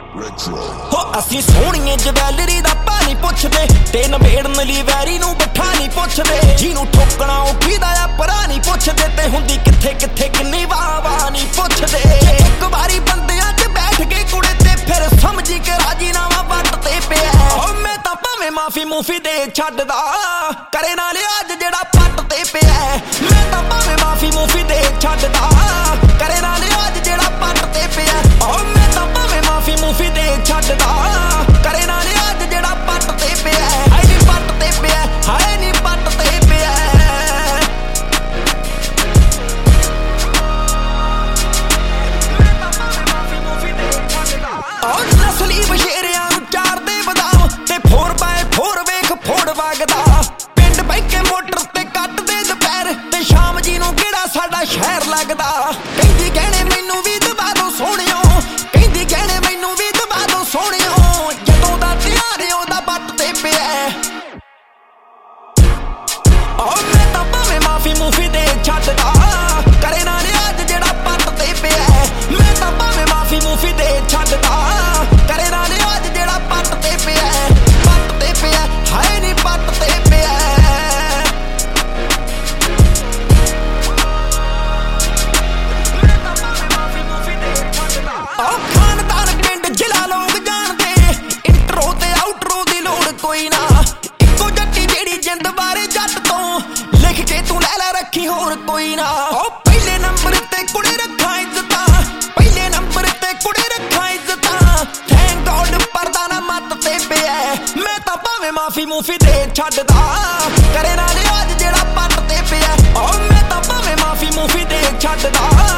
हो असी सोहणीए जवैलरी दा पानी पुछदे ते नबेड़न लई वैरी नूं बिठा नहीं पुछदे जिन्नू ठोकना उठीदा आ परा नहीं पुछदे ते हुंदी किथे किथे किन्नी वाह नहीं पुछदे एक बारी बंदियां च बैठ के कुड़े ते फिर समझी के राजीनामा वट ते पिया ओ मैं तां भावें माफी मूफी दे छड्डदा करे ना लिहाज जेड़ा पट ते पिया मैं तां भावें माफी मूफी दे छड्डदा करे ना लिहाज जेड़ा पट ते पिया ओ मैं तां भावें माफी मूफी दे छड्डदा करे ना लिहाज जेड़ा पट ते पिया हाय नी पट ते पिया हाय नी पट ते पिया और नस्ली बशेरियां नूं चारदे बदाम ते 4x4 वेख फोड़ वगदा पिंड बैके मोटर ते कटदे दुपहर ते शाम जी नूं किहड़ा साडा शहर लगदा कहंदी गहणे मैनू भी दबा दो सोहणियो कहंदी गहणे मैनू भी दबा दो सोहणियो जदों दा ध्यान ओहदा बट ते पिया ओ मैं तां भावें माफी मूफी दे छड्डदा करे ना लिहाज जेड़ा पट ते पिया मैं तां भावें माफी मूफी दे छड्डदा करे ना लिहाज जेड़ा पट ते पिया हाय नी पट ते पिया खानदान पिंड जिला लोग जानदे इंट्रो ते आउट्रो दी लोड़ कोई ना इक्को जट्टी जेड़ी जिंद बारे जट तो लिख के तू लै रखी होर कोई ना ओ पहले नंबर ते कुड़े रखा इज्जतां पहले नंबर ते कुड़े रखा इज्जतां थैंक गॉड पर्दा ना मत ते पिया मैं तां भावें माफी मूफी दे छड्डदा करे ना लिहाज जेड़ा पट ते पिया ओ मैं तां भावें माफी मूफी दे छड्डदा